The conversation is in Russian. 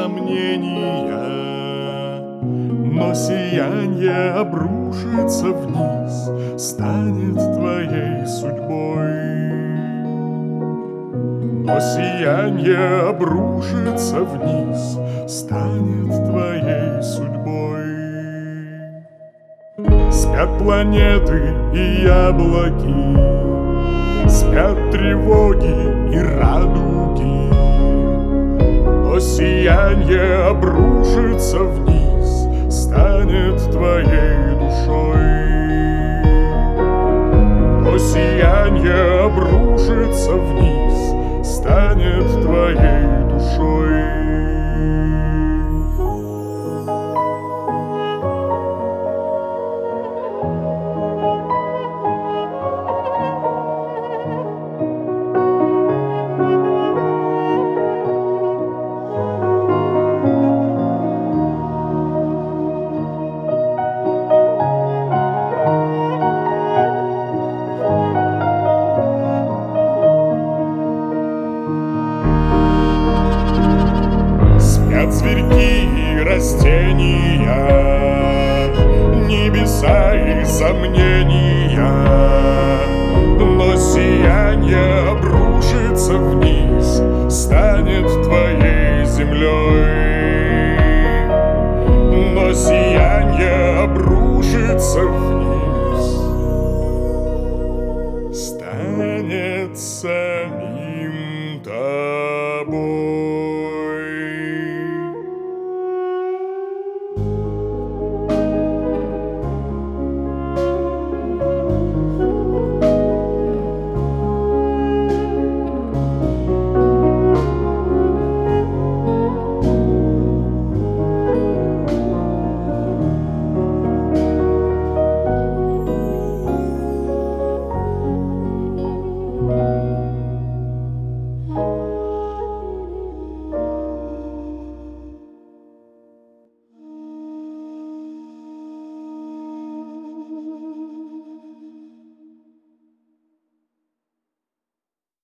сомнения, но сиянье обрушится вниз, станет твоей судьбой. Но сиянье обрушится вниз, станет твоей судьбой. Спят планеты и яблоки, спят тревоги и радуги, но сиянье обрушится вниз, станет твоей душой. Но сиянье обрушится вниз, станет твоей душой. Спят зверьки и растения, небеса и сомнения, но сиянье обрушится вниз, станет твоей землей. Но сиянье